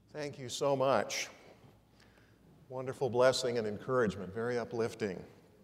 Thank you so much. Wonderful blessing and encouragement, very uplifting.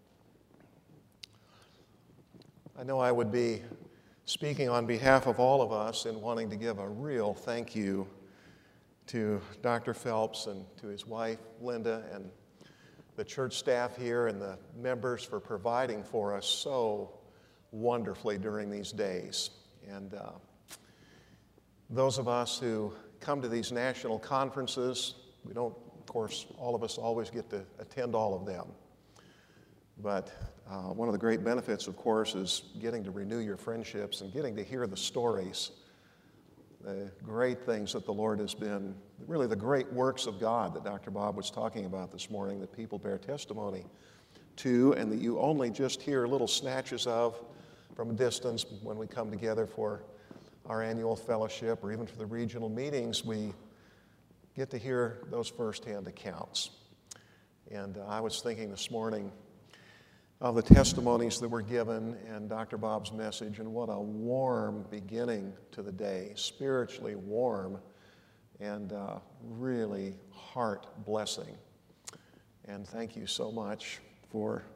I know I would be speaking on behalf of all of us in wanting to give a real thank you to Dr. Phelps and to his wife, Linda, and the church staff here and the members for providing for us so wonderfully during these days. And those of us who come to these national conferences, we don't, of course, all of us always get to attend all of them. But one of the great benefits, of course, is getting to renew your friendships and getting to hear the stories, the great things that the Lord has been, really the great works of God that Dr. Bob was talking about this morning that people bear testimony to and that you only just hear little snatches of from a distance when we come together for our annual fellowship or even for the regional meetings. We get to hear those firsthand accounts. And I was thinking this morning of the testimonies that were given and Dr. Bob's message, and what a warm beginning to the day, spiritually warm and really heart blessing. And thank you so much for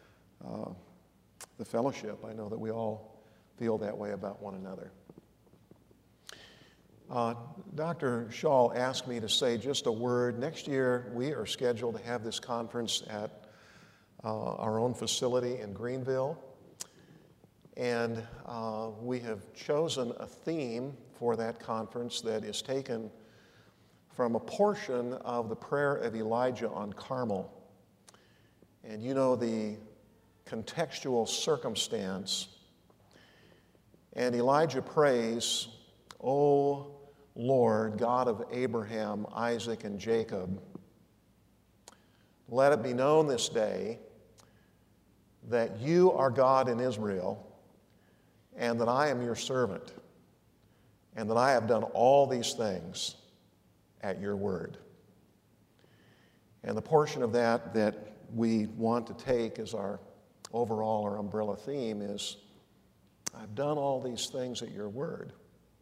the fellowship. I know that we all feel that way about one another. Dr. Shaw asked me to say just a word. Next year, we are scheduled to have this conference at our own facility in Greenville. And we have chosen a theme for that conference that is taken from a portion of the prayer of Elijah on Carmel. And you know the contextual circumstance. And Elijah prays, "O Lord, God of Abraham, Isaac, and Jacob, let it be known this day that you are God in Israel, and that I am your servant, and that I have done all these things at your word." And the portion of that that we want to take as our overall or umbrella theme is, I've done all these things at your word.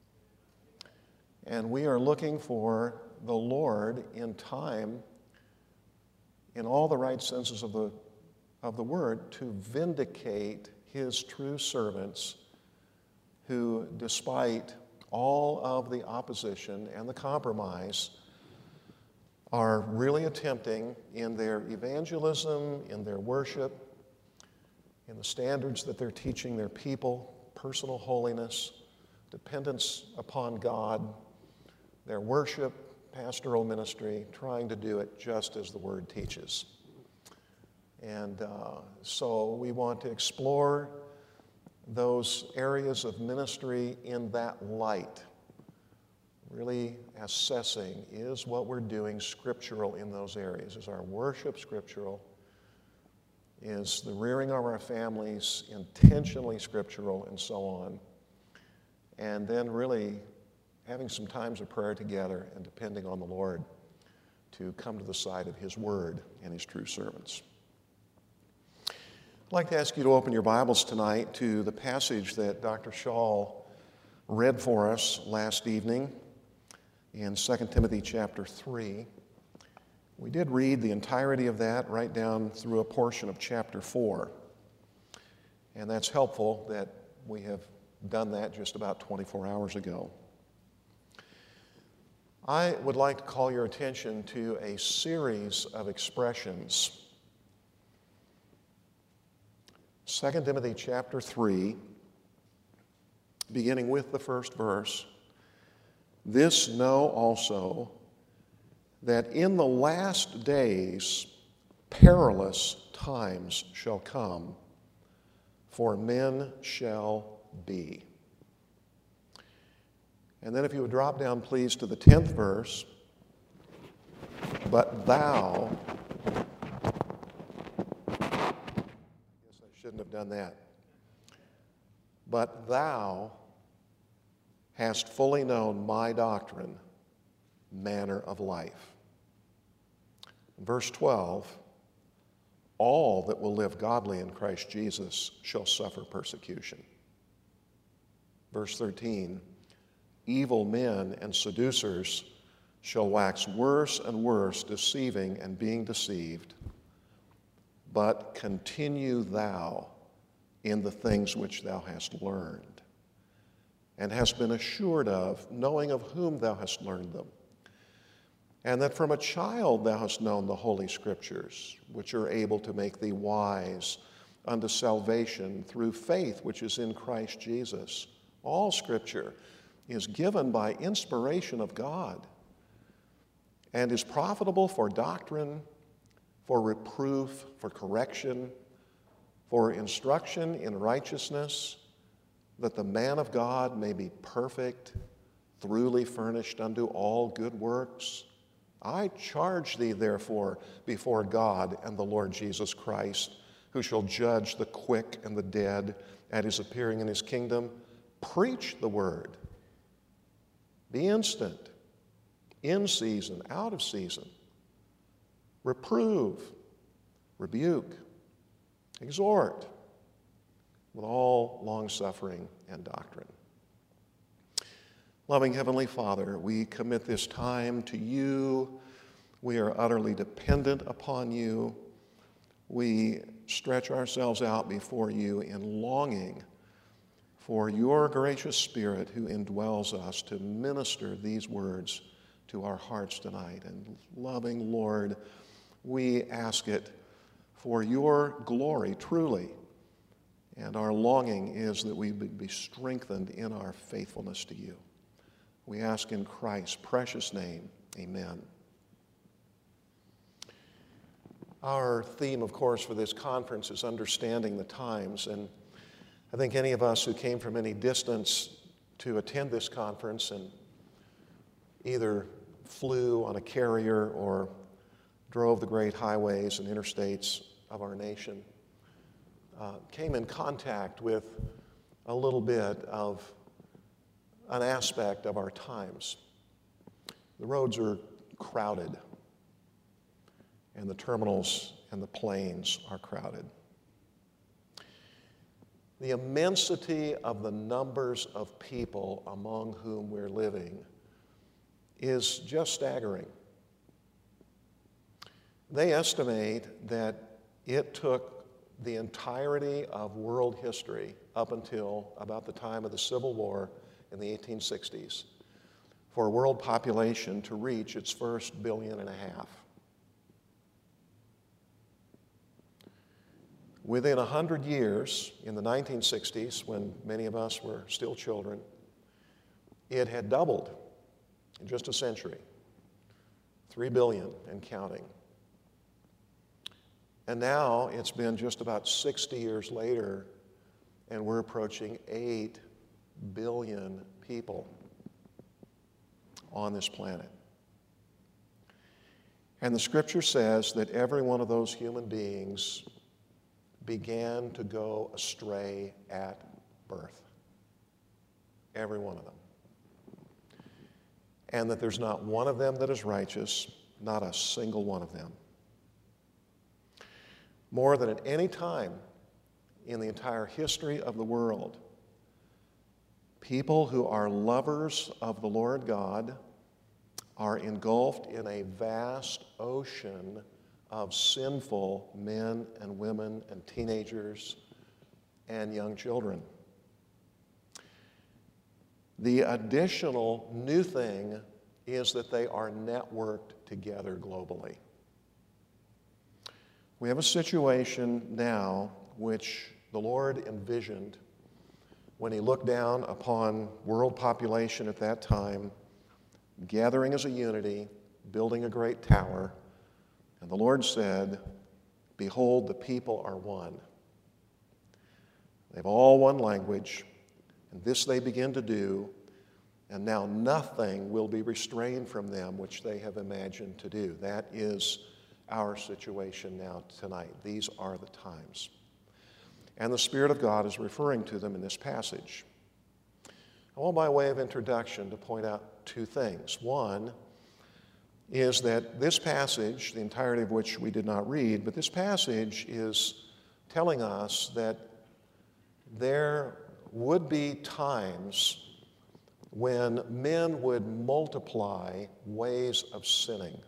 And we are looking for the Lord in time, in all the right senses of the word, to vindicate his true servants who, despite all of the opposition and the compromise, are really attempting in their evangelism, in their worship, in the standards that they're teaching their people, personal holiness, dependence upon God, their worship, pastoral ministry, trying to do it just as the Word teaches. And so we want to explore those areas of ministry in that light, really assessing, is what we're doing scriptural in those areas? Is our worship scriptural? Is the rearing of our families intentionally scriptural, and so on? And then really having some times of prayer together and depending on the Lord to come to the side of his word and his true servants. I'd like to ask you to open your Bibles tonight to the passage that Dr. Shaw read for us last evening in 2 Timothy chapter 3. We did read the entirety of that right down through a portion of chapter 4. And that's helpful that we have done that just about 24 hours ago. I would like to call your attention to a series of expressions. 2 Timothy chapter 3, beginning with the first verse. "This know also, that in the last days perilous times shall come, for men shall be." And then if you would drop down, please, to the 10th verse. "But thou," I guess I shouldn't have done that. "But thou hast fully known my doctrine, manner of life." Verse 12, "All that will live godly in Christ Jesus shall suffer persecution." Verse 13, "Evil men and seducers shall wax worse and worse, deceiving and being deceived. But continue thou in the things which thou hast learned, and hast been assured of, knowing of whom thou hast learned them, and that from a child thou hast known the Holy Scriptures, which are able to make thee wise unto salvation through faith which is in Christ Jesus. All Scripture is given by inspiration of God, and is profitable for doctrine, for reproof, for correction, for instruction in righteousness, that the man of God may be perfect, thoroughly furnished unto all good works. I charge thee, therefore, before God and the Lord Jesus Christ, who shall judge the quick and the dead at his appearing in his kingdom, preach the word. Be instant, in season, out of season. Reprove, rebuke, exhort with all long-suffering and doctrine. Loving Heavenly Father, we commit this time to you. We are utterly dependent upon you. We stretch ourselves out before you in longing for your gracious Spirit who indwells us to minister these words to our hearts tonight. And loving Lord, we ask it for your glory truly. And our longing is that we would be strengthened in our faithfulness to you. We ask in Christ's precious name, amen. Our theme, of course, for this conference is understanding the times. And I think any of us who came from any distance to attend this conference and either flew on a carrier or drove the great highways and interstates of our nation came in contact with a little bit of an aspect of our times. The roads are crowded, and the terminals and the planes are crowded. The immensity of the numbers of people among whom we're living is just staggering. They estimate that it took the entirety of world history up until about the time of the Civil War in the 1860s for world population to reach its first 1.5 billion. Within 100 years, in the 1960s, when many of us were still children, it had doubled in just a century, 3 billion and counting. And now it's been just about 60 years later, and we're approaching 8 billion people on this planet. And the Scripture says that every one of those human beings began to go astray at birth. Every one of them. And that there's not one of them that is righteous, not a single one of them. More than at any time in the entire history of the world, people who are lovers of the Lord God are engulfed in a vast ocean of sinful men and women and teenagers and young children. The additional new thing is that they are networked together globally. We have a situation now which the Lord envisioned when he looked down upon world population at that time, gathering as a unity, building a great tower, and the Lord said, "Behold, the people are one. They've all one language, and this they begin to do, and now nothing will be restrained from them which they have imagined to do." That is our situation now tonight. These are the times. And the Spirit of God is referring to them in this passage. I want, by way of introduction, to point out two things. One is that this passage, the entirety of which we did not read, but this passage is telling us that there would be times when men would multiply ways of sinning.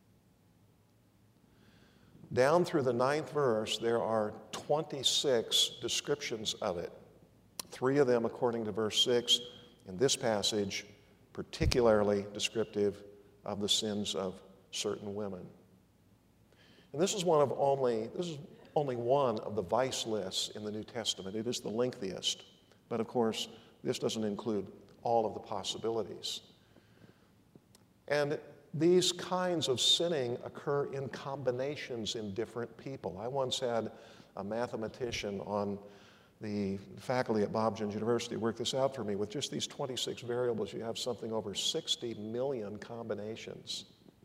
Down through the 9th verse, there are 26 descriptions of it. 3 of them, according to verse 6, in this passage, particularly descriptive of the sins of certain women. And this is only one of the vice lists in the New Testament. It is the lengthiest. But of course, this doesn't include all of the possibilities. And these kinds of sinning occur in combinations in different people. I once had a mathematician on the faculty at Bob Jones University work this out for me. With just these 26 variables, you have something over 60 million combinations,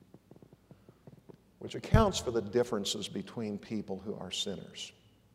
which accounts for the differences between people who are sinners.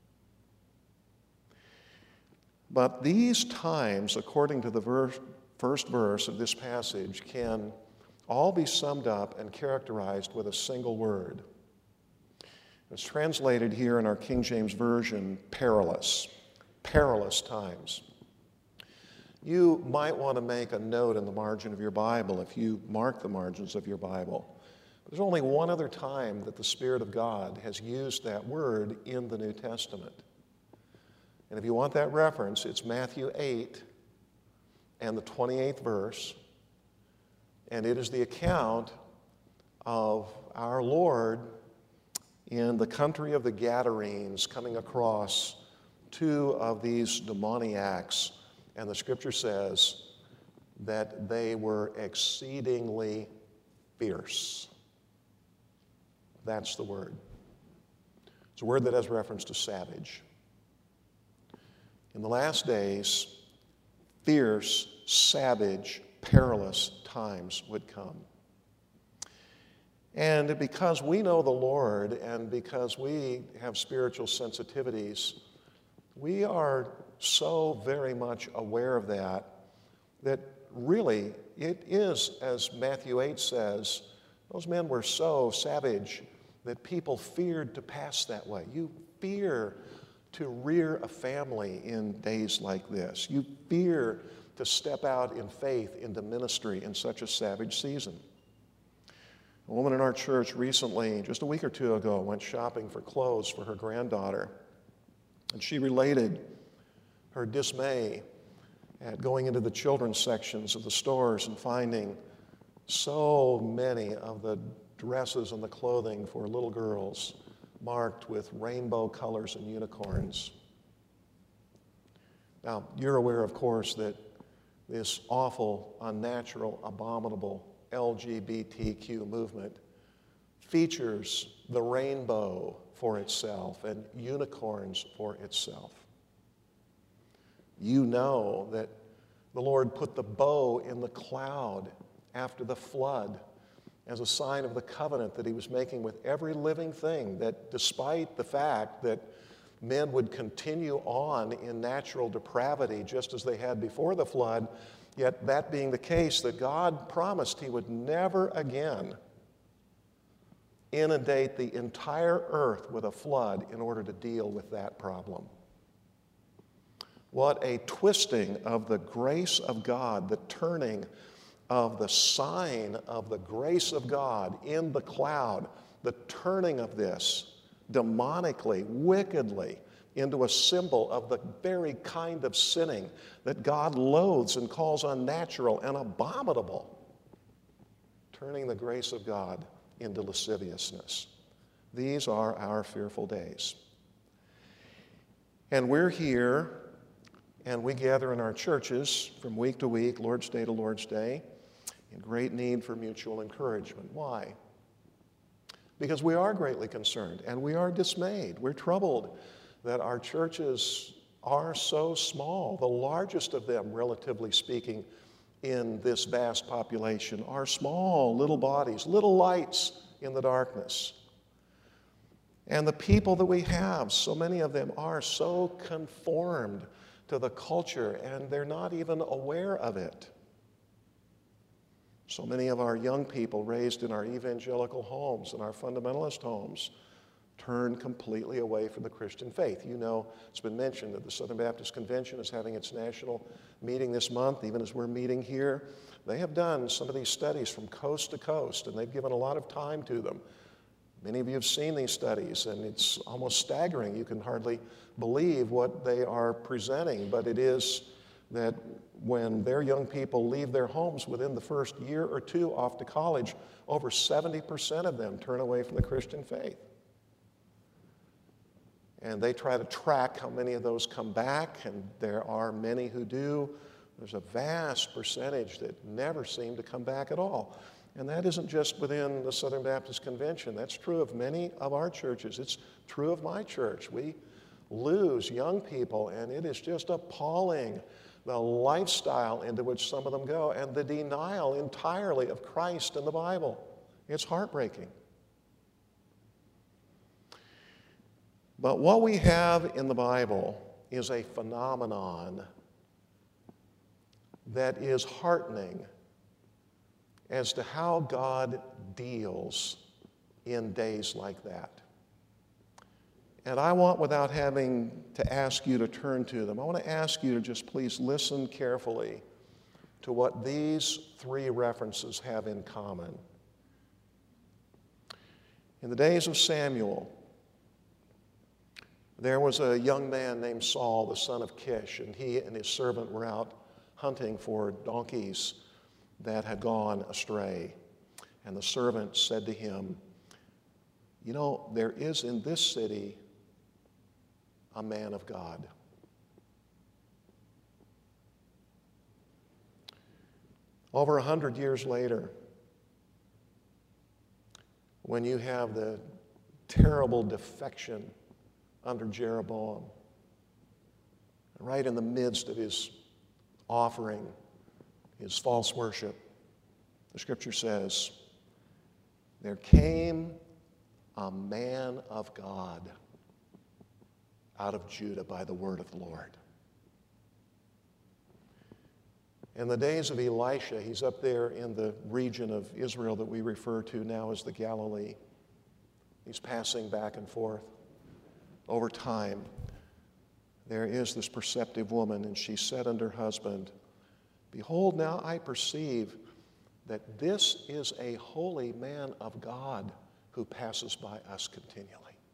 But these times, according to the first verse of this passage, can all be summed up and characterized with a single word. It's translated here in our King James Version, perilous. Perilous times. You might want to make a note in the margin of your Bible if you mark the margins of your Bible. There's only one other time that the Spirit of God has used that word in the New Testament. And if you want that reference, it's Matthew 8 and the 28th verse. And it is the account of our Lord in the country of the Gadarenes coming across 2 of these demoniacs. And the scripture says that they were exceedingly fierce. That's the word. It's a word that has reference to savage. In the last days, fierce, savage, perilous times would come. And because we know the Lord and because we have spiritual sensitivities, we are so very much aware of that really it is, as Matthew 8 says, those men were so savage that people feared to pass that way. You fear to rear a family in days like this. You fear to step out in faith into ministry in such a savage season. A woman in our church recently, just a week or 2 ago, went shopping for clothes for her granddaughter. And she related her dismay at going into the children's sections of the stores and finding so many of the dresses and the clothing for little girls marked with rainbow colors and unicorns. Now, you're aware, of course, that this awful, unnatural, abominable LGBTQ movement features the rainbow for itself and unicorns for itself. You know that the Lord put the bow in the cloud after the flood as a sign of the covenant that he was making with every living thing, that despite the fact that men would continue on in natural depravity just as they had before the flood, yet that being the case, that God promised he would never again inundate the entire earth with a flood in order to deal with that problem. What a twisting of the grace of God, the turning of the sign of the grace of God in the cloud, the turning of this demonically, wickedly, into a symbol of the very kind of sinning that God loathes and calls unnatural and abominable, turning the grace of God into lasciviousness. These are our fearful days. And we're here, and we gather in our churches from week to week, Lord's Day to Lord's Day, in great need for mutual encouragement. Why? Because we are greatly concerned, and we are dismayed. We're troubled that our churches are so small. The largest of them, relatively speaking, in this vast population are small little bodies, little lights in the darkness. And the people that we have, so many of them are so conformed to the culture, and they're not even aware of it. So many of our young people raised in our evangelical homes and our fundamentalist homes turn completely away from the Christian faith. You know, it's been mentioned that the Southern Baptist Convention is having its national meeting this month, even as we're meeting here. They have done some of these studies from coast to coast, and they've given a lot of time to them. Many of you have seen these studies, and it's almost staggering. You can hardly believe what they are presenting, but it is that when their young people leave their homes within the first year or two off to college, over 70% of them turn away from the Christian faith. And they try to track how many of those come back, and there are many who do. There's a vast percentage that never seem to come back at all. And that isn't just within the Southern Baptist Convention. That's true of many of our churches. It's true of my church. We lose young people, and it is just appalling, the lifestyle into which some of them go and the denial entirely of Christ and the Bible. It's heartbreaking. But what we have in the Bible is a phenomenon that is heartening as to how God deals in days like that. And I want, without having to ask you to turn to them, I want to ask you to just please listen carefully to what these three references have in common. In the days of Samuel, there was a young man named Saul, the son of Kish, and he and his servant were out hunting for donkeys that had gone astray. And the servant said to him, "You know, there is in this city a man of God." Over 100 years later, when you have the terrible defection under Jeroboam, right in the midst of his offering, his false worship, the scripture says, there came a man of God out of Judah by the word of the Lord. In the days of Elisha, he's up there in the region of Israel that we refer to now as the Galilee. He's passing back and forth. Over time, there is this perceptive woman, and she said unto her husband, "Behold, now I perceive that this is a holy man of God who passes by us continually."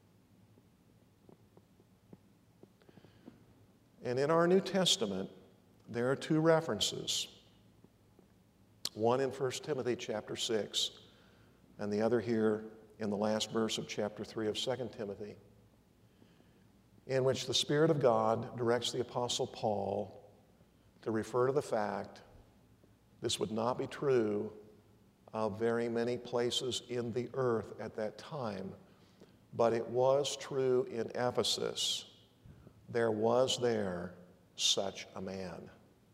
And in our New Testament, there are two references. One in 1 Timothy chapter 6, and the other here in the last verse of chapter 3 of 2 Timothy, in which the Spirit of God directs the Apostle Paul to refer to the fact this would not be true of very many places in the earth at that time, but it was true in Ephesus. There was there such a man.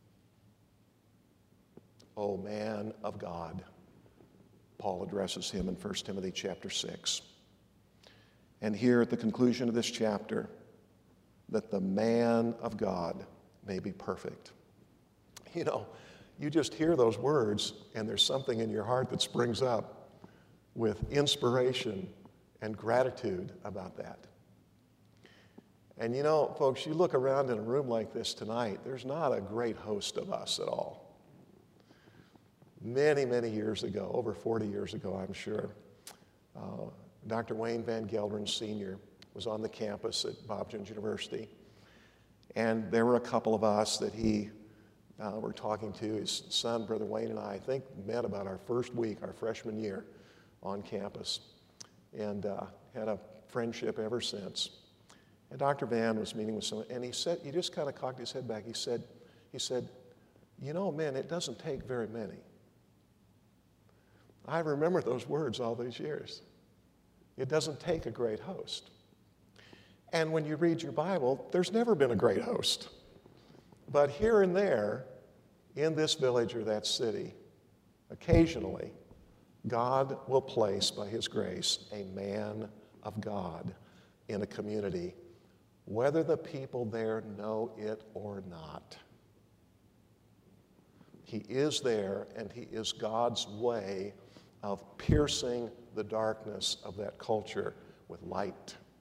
O man of God, Paul addresses him in 1 Timothy chapter 6. And here at the conclusion of this chapter, that the man of God may be perfect. You know, you just hear those words, and there's something in your heart that springs up with inspiration and gratitude about that. And you know, folks, you look around in a room like this tonight, there's not a great host of us at all. Many, many years ago, over 40 years ago, I'm sure, Dr. Wayne Van Gelderen Sr. was on the campus at Bob Jones University, and there were a couple of us that he were talking to. His son, Brother Wayne, and I think met about our first week, our freshman year on campus, and had a friendship ever since. And Dr. Van was meeting with someone, and he said, he just kind of cocked his head back. He said, "You know, man, it doesn't take very many." I remember those words all these years. It doesn't take a great host. And when you read your Bible, there's never been a great host. But here and there, in this village or that city, occasionally, God will place, by His grace, a man of God in a community, whether the people there know it or not. He is there, and He is God's way of piercing the darkness of that culture with light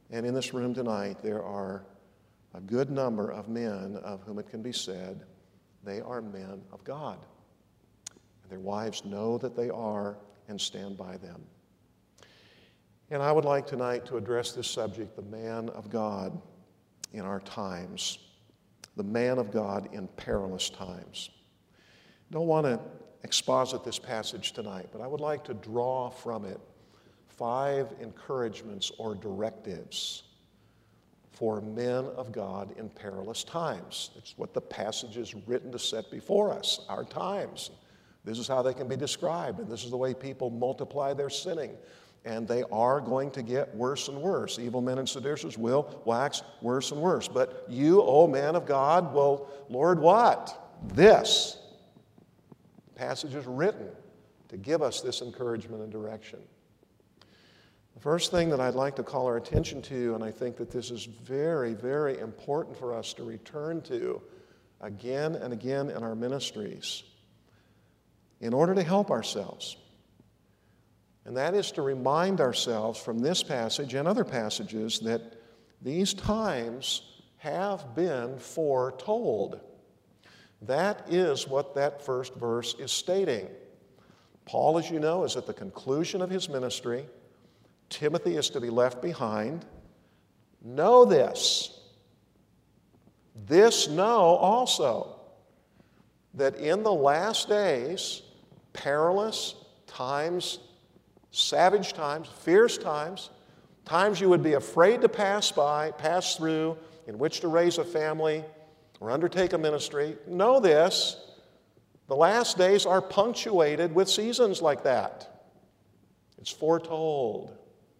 And in this room tonight, there are a good number of men of whom it can be said they are men of God. And their wives know that they are and stand by them. And I would like tonight to address this subject, the man of God in our times, the man of God in perilous times. I don't want to exposit this passage tonight, but I would like to draw from it 5 encouragements or directives for men of God in perilous times. It's what the passage is written to set before us, our times. This is how they can be described, and this is the way people multiply their sinning. And they are going to get worse and worse. Evil men and seducers will wax worse and worse. But you, O man of God, will, Lord, what? This. The passage is written to give us this encouragement and direction. The first thing that I'd like to call our attention to, and I think that this is very, very important for us to return to again and again in our ministries, in order to help ourselves. And that is to remind ourselves from this passage and other passages that these times have been foretold. That is what that first verse is stating. Paul, as you know, is at the conclusion of his ministry. Timothy is to be left behind. Know this. This know also, that in the last days, perilous times, savage times, fierce times, times you would be afraid to pass through, in which to raise a family or undertake a ministry. Know this, the last days are punctuated with seasons like that. It's foretold.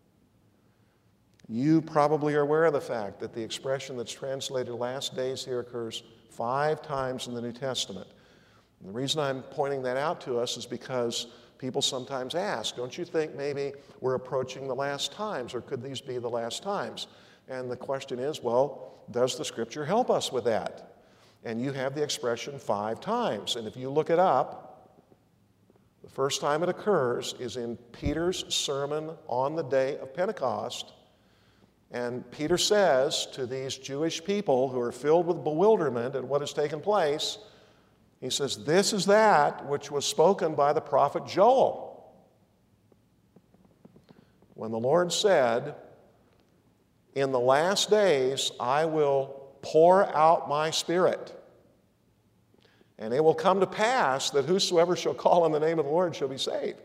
You probably are aware of the fact that the expression that's translated last days here occurs 5 times in the New Testament. And the reason I'm pointing that out to us is because people sometimes ask, don't you think maybe we're approaching the last times, or could these be the last times? And the question is, well, does the Scripture help us with that? And you have the expression 5 times. And if you look it up, the first time it occurs is in Peter's sermon on the day of Pentecost. And Peter says to these Jewish people who are filled with bewilderment at what has taken place, he says, this is that which was spoken by the prophet Joel. When the Lord said, in the last days I will pour out my Spirit, and it will come to pass that whosoever shall call on the name of the Lord shall be saved.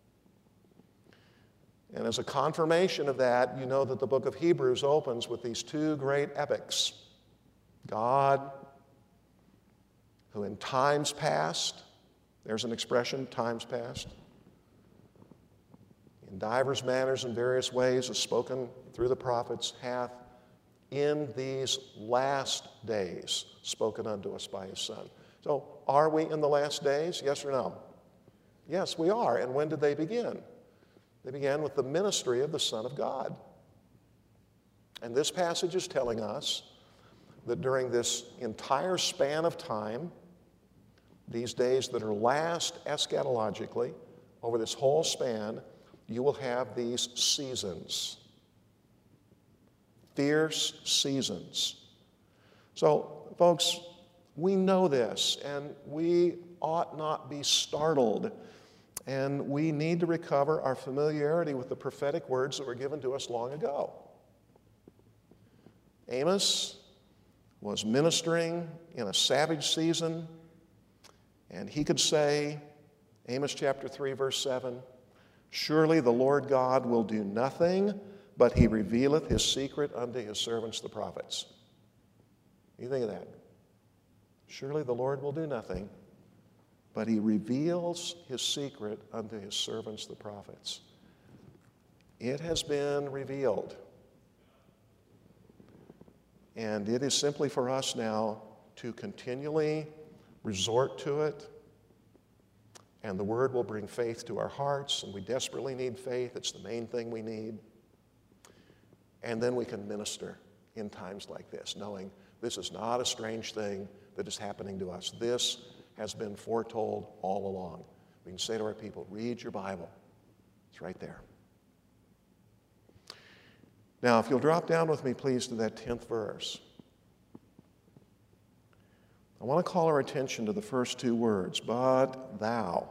And as a confirmation of that, you know that the book of Hebrews opens with these 2 great epics. God, who in times past, there's an expression, times past, in divers manners and various ways is spoken through the prophets, hath in these last days spoken unto us by his Son. So are we in the last days? Yes or no? Yes, we are. And when did they begin? They began with the ministry of the Son of God. And this passage is telling us that during this entire span of time, these days that are last eschatologically, over this whole span, you will have these seasons. Fierce seasons. So, folks, we know this, and we ought not be startled. And we need to recover our familiarity with the prophetic words that were given to us long ago. Amos was ministering in a savage season, and he could say, Amos chapter 3, verse 7, surely the Lord God will do nothing, but he revealeth his secret unto his servants the prophets. You think of that? Surely the Lord will do nothing, but he reveals his secret unto his servants, the prophets. It has been revealed. And it is simply for us now to continually resort to it. And the word will bring faith to our hearts, and we desperately need faith. It's the main thing we need. And then we can minister in times like this, knowing this is not a strange thing that is happening to us. This has been foretold all along. We can say to our people, read your Bible. It's right there. Now, if you'll drop down with me, please, to that 10th verse. I want to call our attention to the first two words, but thou.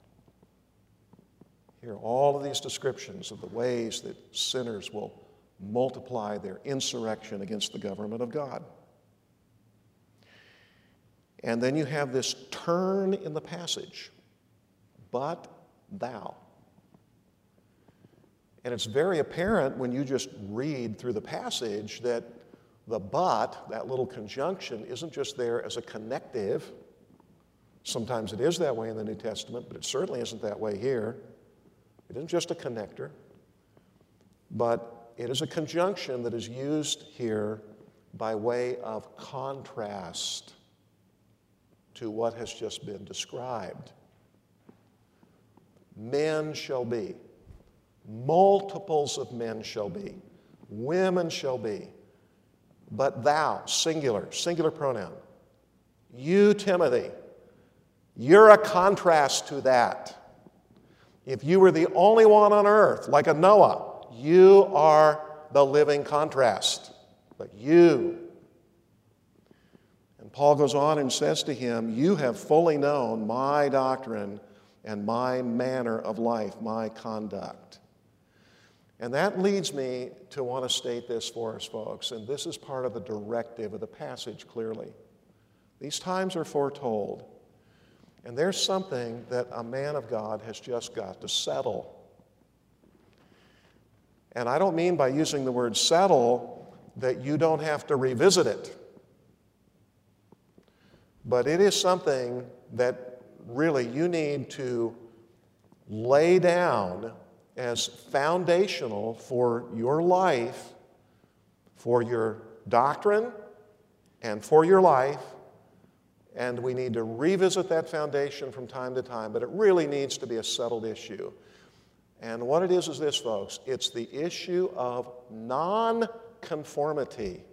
Here, all of these descriptions of the ways that sinners will multiply their insurrection against the government of God. And then you have this turn in the passage, but thou. And it's very apparent when you just read through the passage that the but, that little conjunction, isn't just there as a connective. Sometimes it is that way in the New Testament, but it certainly isn't that way here. It isn't just a connector, but it is a conjunction that is used here by way of contrast to what has just been described. Men shall be. Multiples of men shall be. Women shall be. But thou, singular pronoun. You, Timothy, you're a contrast to that. If you were the only one on earth, like a Noah, you are the living contrast. But you. And Paul goes on and says to him, you have fully known my doctrine and my manner of life, my conduct. And that leads me to want to state this for us, folks, and this is part of the directive of the passage clearly. These times are foretold, and there's something that a man of God has just got to settle. And I don't mean by using the word settle that you don't have to revisit it, but it is something that really you need to lay down as foundational for your life, for your doctrine, and for your life. And we need to revisit that foundation from time to time, but it really needs to be a settled issue. And what it is this, folks. It's the issue of non-conformity.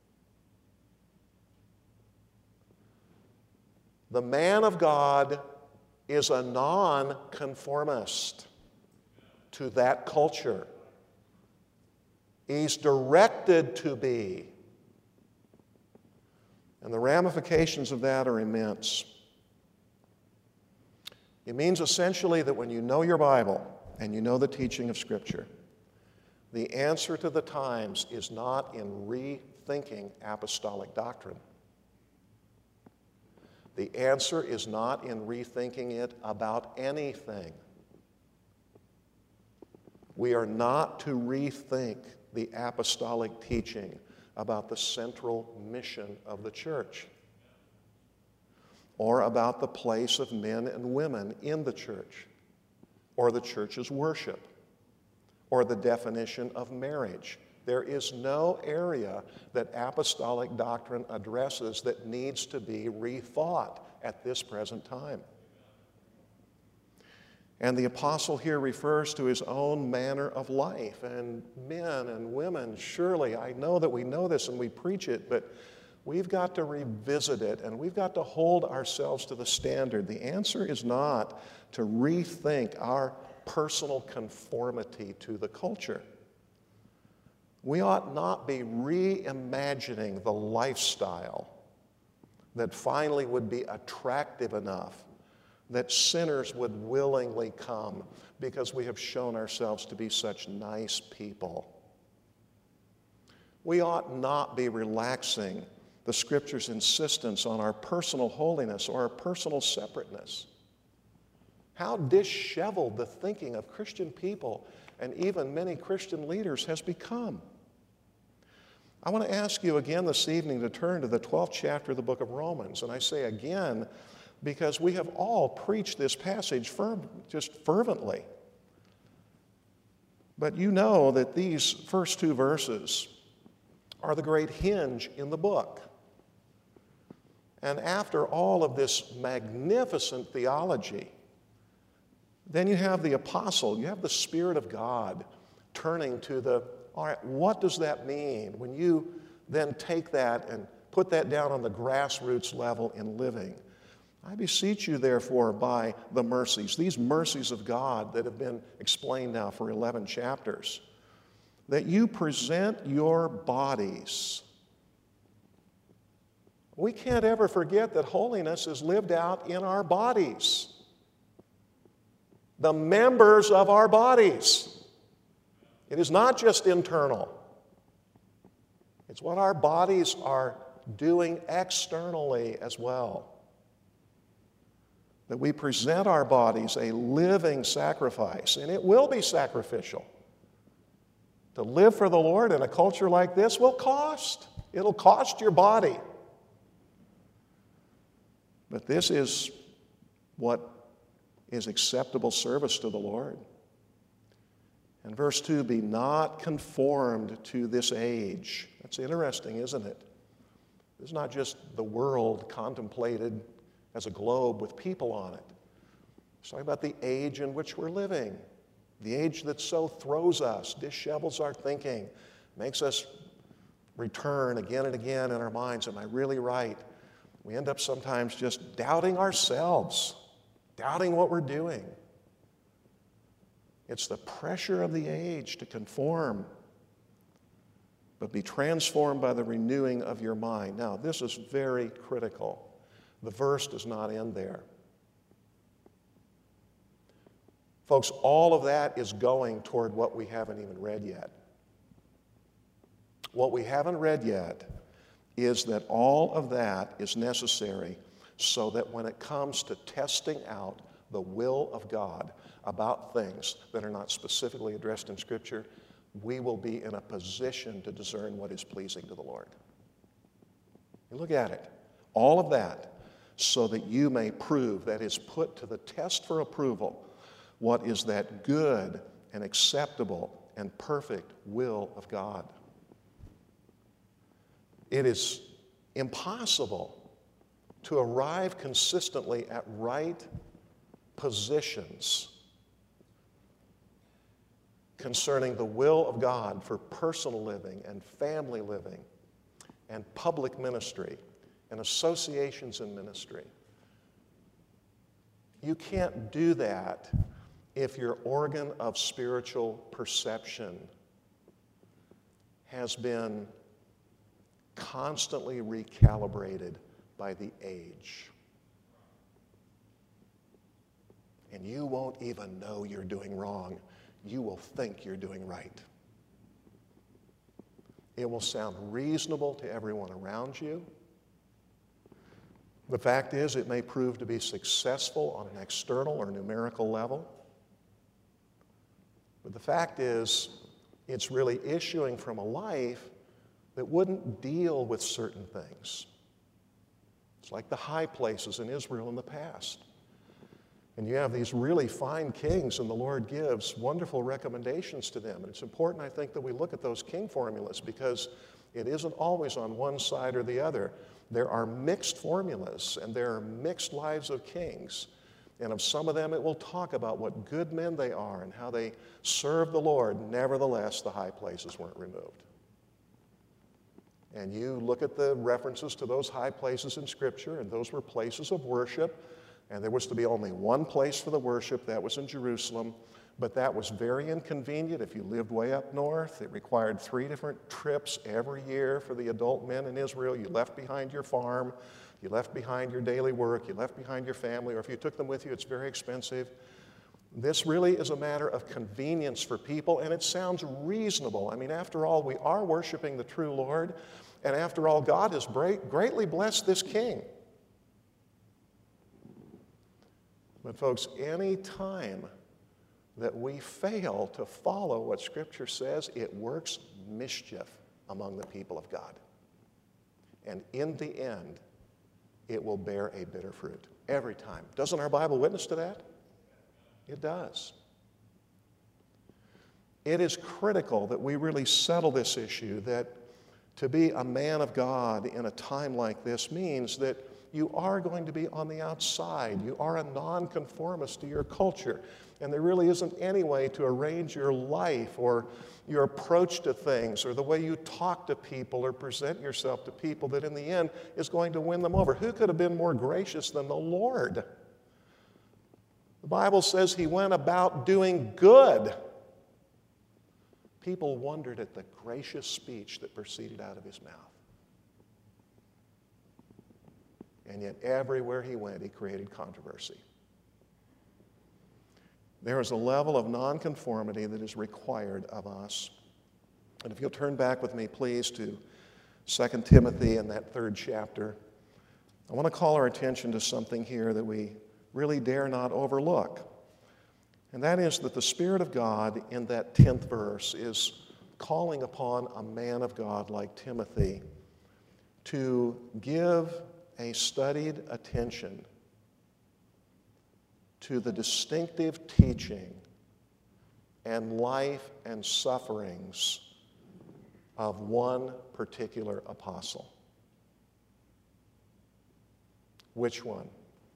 The man of God is a non-conformist to that culture. He's directed to be. And the ramifications of that are immense. It means essentially that when you know your Bible and you know the teaching of Scripture, the answer to the times is not in rethinking apostolic doctrine. The answer is not in rethinking it about anything. We are not to rethink the apostolic teaching about the central mission of the church or about the place of men and women in the church or the church's worship or the definition of marriage. There is no area that apostolic doctrine addresses that needs to be rethought at this present time. And the apostle here refers to his own manner of life. And men and women, surely, I know that we know this and we preach it, but we've got to revisit it and we've got to hold ourselves to the standard. The answer is not to rethink our personal conformity to the culture. We ought not be reimagining the lifestyle that finally would be attractive enough that sinners would willingly come because we have shown ourselves to be such nice people. We ought not be relaxing the Scripture's insistence on our personal holiness or our personal separateness. How disheveled the thinking of Christian people and even many Christian leaders has become. I want to ask you again this evening to turn to the 12th chapter of the book of Romans. And I say again because we have all preached this passage just fervently. But you know that these first two verses are the great hinge in the book. And after all of this magnificent theology, then you have the apostle, you have the Spirit of God turning to all right, what does that mean when you then take that and put that down on the grassroots level in living? I beseech you, therefore, by the mercies, these mercies of God that have been explained now for 11 chapters, that you present your bodies. We can't ever forget that holiness is lived out in our bodies, the members of our bodies. It is not just internal. It's what our bodies are doing externally as well. That we present our bodies a living sacrifice, and it will be sacrificial. To live for the Lord in a culture like this will cost. It'll cost your body. But this is what is acceptable service to the Lord. And verse 2, be not conformed to this age. That's interesting, isn't it? It's not just the world contemplated as a globe with people on it. It's talking about the age in which we're living, the age that so throws us, dishevels our thinking, makes us return again and again in our minds, am I really right? We end up sometimes just doubting ourselves, doubting what we're doing. It's the pressure of the age to conform, but be transformed by the renewing of your mind. Now, this is very critical. The verse does not end there. Folks, all of that is going toward what we haven't even read yet. What we haven't read yet is that all of that is necessary so that when it comes to testing out the will of God about things that are not specifically addressed in Scripture, we will be in a position to discern what is pleasing to the Lord. You look at it. All of that so that you may prove, that is, put to the test for approval, what is that good and acceptable and perfect will of God. It is impossible to arrive consistently at right positions concerning the will of God for personal living and family living and public ministry and associations in ministry. You can't do that if your organ of spiritual perception has been constantly recalibrated by the age. And you won't even know you're doing wrong. You will think you're doing right. It will sound reasonable to everyone around you. The fact is, it may prove to be successful on an external or numerical level. But the fact is, it's really issuing from a life that wouldn't deal with certain things. It's like the high places in Israel in the past. And you have these really fine kings, and the Lord gives wonderful recommendations to them. And it's important, I think, that we look at those king formulas because it isn't always on one side or the other. There are mixed formulas, and there are mixed lives of kings. And of some of them, it will talk about what good men they are and how they serve the Lord. Nevertheless, the high places weren't removed. And you look at the references to those high places in Scripture, and those were places of worship. And there was to be only one place for the worship, that was in Jerusalem. But that was very inconvenient if you lived way up north. It required 3 different trips every year for the adult men in Israel. You left behind your farm, you left behind your daily work, you left behind your family, or if you took them with you, it's very expensive. This really is a matter of convenience for people, and it sounds reasonable. I mean, after all, we are worshiping the true Lord, and after all, God has greatly blessed this king. But folks, any time that we fail to follow what Scripture says, it works mischief among the people of God. And in the end, it will bear a bitter fruit. Every time. Doesn't our Bible witness to that? It does. It is critical that we really settle this issue, that to be a man of God in a time like this means that you are going to be on the outside. You are a nonconformist to your culture. And there really isn't any way to arrange your life or your approach to things or the way you talk to people or present yourself to people that in the end is going to win them over. Who could have been more gracious than the Lord? The Bible says he went about doing good. people wondered at the gracious speech that proceeded out of his mouth. And yet everywhere he went, he created controversy. There is a level of nonconformity that is required of us. And if you'll turn back with me, please, to 2 Timothy in that 3rd chapter, I want to call our attention to something here that we really dare not overlook. And that is that the Spirit of God in that 10th verse is calling upon a man of God like Timothy to give a studied attention to the distinctive teaching and life and sufferings of one particular apostle. Which one?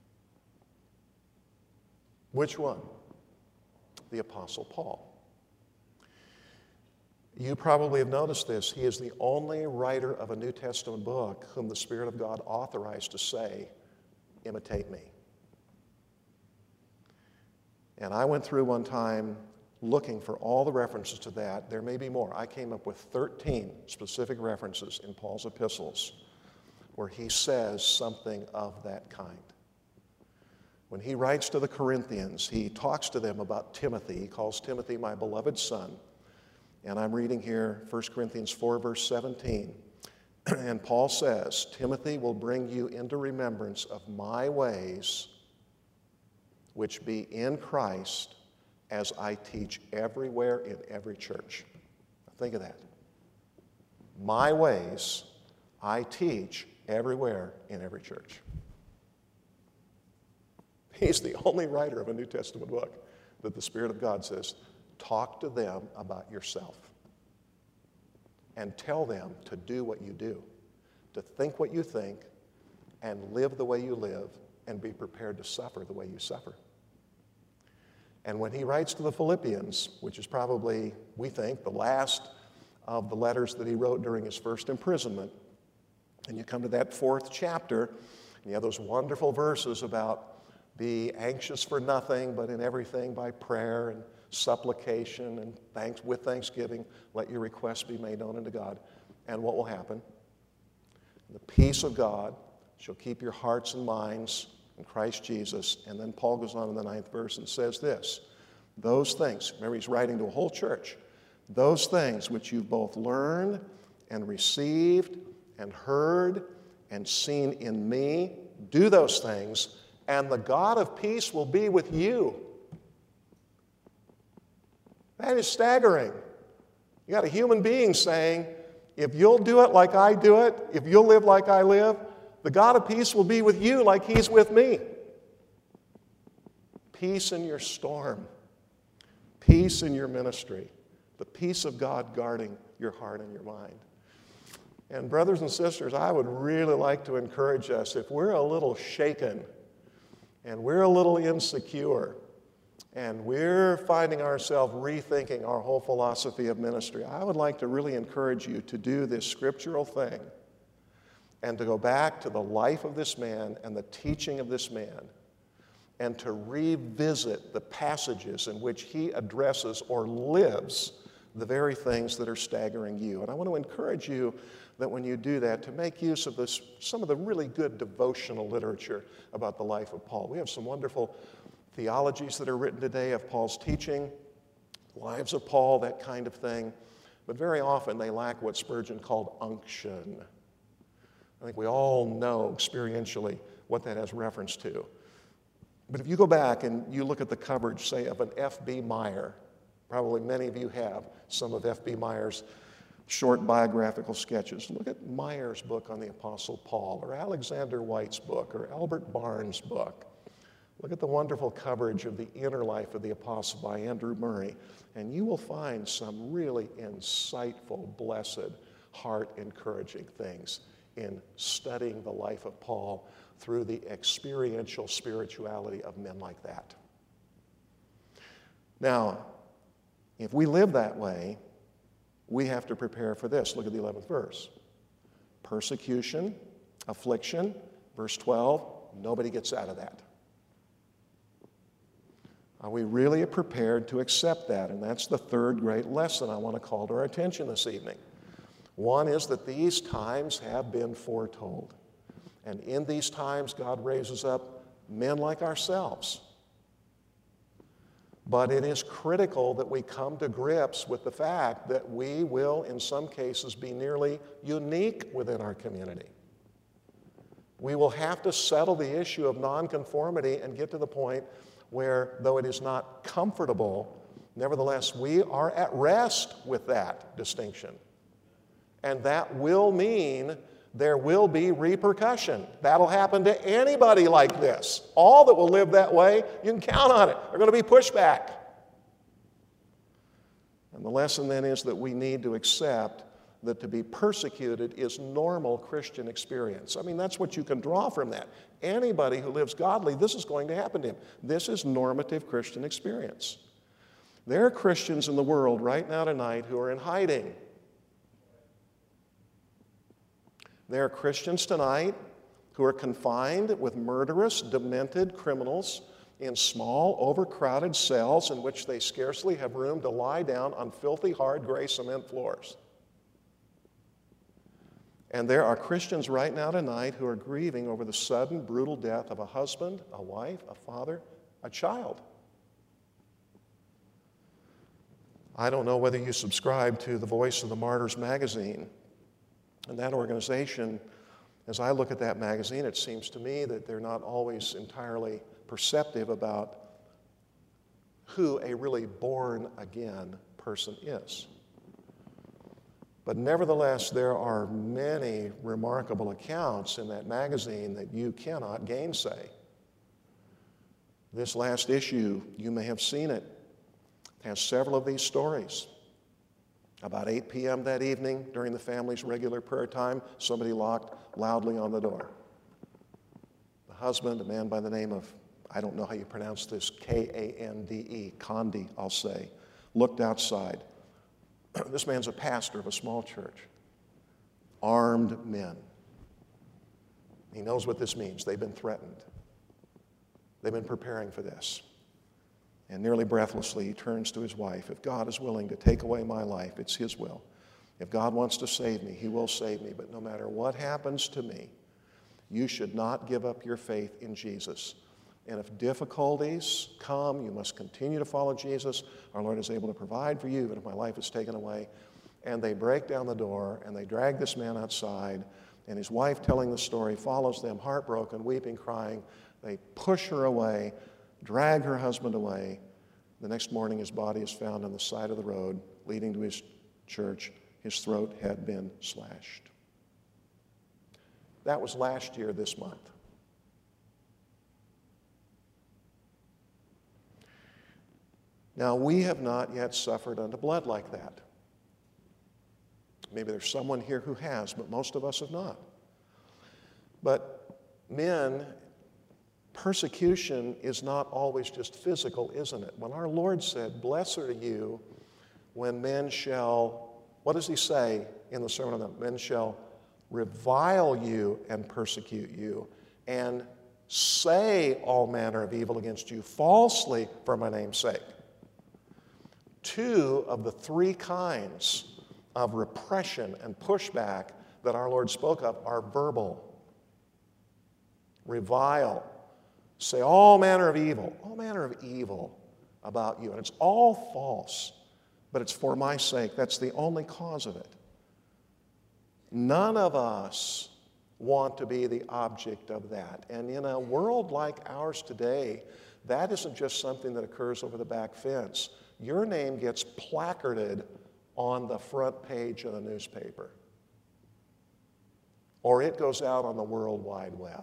Which one? The Apostle Paul. You probably have noticed this. He is the only writer of a New Testament book whom the Spirit of God authorized to say, imitate me. And I went through one time looking for all the references to that. There may be more. I came up with 13 specific references in Paul's epistles where he says something of that kind. When he writes to the Corinthians, he talks to them about Timothy. He calls Timothy my beloved son. And I'm reading here 1 Corinthians 4, verse 17. And Paul says, Timothy will bring you into remembrance of my ways, which be in Christ, as I teach everywhere in every church. Now think of that. My ways I teach everywhere in every church. He's the only writer of a New Testament book that the Spirit of God says, talk to them about yourself and tell them to do what you do, to think what you think and live the way you live and be prepared to suffer the way you suffer. And when he writes to the Philippians, which is probably, we think, the last of the letters that he wrote during his first imprisonment, and you come to that 4th chapter, and you have those wonderful verses about be anxious for nothing, but in everything by prayer and supplication and with thanksgiving, let your requests be made known unto God. And what will happen? The peace of God shall keep your hearts and minds in Christ Jesus. And then Paul goes on in the 9th verse and says this, those things, remember he's writing to a whole church, those things which you've both learned and received and heard and seen in me, do those things, and the God of peace will be with you. That is staggering. You got a human being saying, if you'll do it like I do it, if you'll live like I live, the God of peace will be with you like he's with me. Peace in your storm. Peace in your ministry. The peace of God guarding your heart and your mind. And brothers and sisters, I would really like to encourage us, if we're a little shaken and we're a little insecure and we're finding ourselves rethinking our whole philosophy of ministry, I would like to really encourage you to do this scriptural thing and to go back to the life of this man and the teaching of this man and to revisit the passages in which he addresses or lives the very things that are staggering you. And I want to encourage you that when you do that, to make use of some of the really good devotional literature about the life of Paul. We have some wonderful theologies that are written today of Paul's teaching, lives of Paul, that kind of thing. But very often they lack what Spurgeon called unction. I think we all know experientially what that has reference to. But if you go back and you look at the coverage, say, of an F.B. Meyer, probably many of you have some of F.B. Meyer's short biographical sketches. Look at Meyer's book on the Apostle Paul, or Alexander White's book, or Albert Barnes' book. Look at the wonderful coverage of the inner life of the apostle by Andrew Murray, and you will find some really insightful, blessed, heart-encouraging things in studying the life of Paul through the experiential spirituality of men like that. Now, if we live that way, we have to prepare for this. Look at the 11th verse. Persecution, affliction, verse 12, nobody gets out of that. Are we really prepared to accept that? And that's the third great lesson I want to call to our attention this evening. One is that these times have been foretold. And in these times, God raises up men like ourselves. But it is critical that we come to grips with the fact that we will, in some cases, be nearly unique within our community. We will have to settle the issue of nonconformity and get to the point where, though it is not comfortable, nevertheless, we are at rest with that distinction. And that will mean there will be repercussion. That'll happen to anybody like this. All that will live that way, you can count on it. They're going to be pushback. And the lesson then is that we need to accept that to be persecuted is normal Christian experience. I mean, that's what you can draw from that. Anybody who lives godly, this is going to happen to him. This is normative Christian experience. There are Christians in the world right now tonight who are in hiding. There are Christians tonight who are confined with murderous, demented criminals in small, overcrowded cells in which they scarcely have room to lie down on filthy, hard, gray cement floors. And there are Christians right now tonight who are grieving over the sudden, brutal death of a husband, a wife, a father, a child. I don't know whether you subscribe to the Voice of the Martyrs magazine. And that organization, as I look at that magazine, it seems to me that they're not always entirely perceptive about who a really born-again person is. But nevertheless, there are many remarkable accounts in that magazine that you cannot gainsay. This last issue, you may have seen it, has several of these stories. About 8 p.m. that evening, during the family's regular prayer time, somebody knocked loudly on the door. The husband, a man by the name of, I don't know how you pronounce this, K-A-N-D-E, Condi, I'll say, looked outside. This man's a pastor of a small church. Armed men. He knows what this means. They've been threatened. They've been preparing for this. And nearly breathlessly, he turns to his wife. If God is willing to take away my life, it's his will. If God wants to save me, he will save me. But no matter what happens to me, you should not give up your faith in Jesus. And if difficulties come, you must continue to follow Jesus. Our Lord is able to provide for you, even if my life is taken away. And they break down the door, and they drag this man outside. And his wife, telling the story, follows them, heartbroken, weeping, crying. They push her away, drag her husband away. The next morning, his body is found on the side of the road leading to his church. His throat had been slashed. That was last year this month. Now, we have not yet suffered unto blood like that. Maybe there's someone here who has, but most of us have not. But men, persecution is not always just physical, isn't it? When our Lord said, "Blessed are you when men shall," what does he say in the Sermon on the Mount? Men shall revile you and persecute you and say all manner of evil against you falsely for my name's sake. Two of the three kinds of repression and pushback that our Lord spoke of are verbal. Revile. Say all manner of evil about you. And it's all false, but it's for my sake. That's the only cause of it. None of us want to be the object of that. And in a world like ours today, that isn't just something that occurs over the back fence. Your name gets placarded on the front page of the newspaper. Or it goes out on the World Wide Web.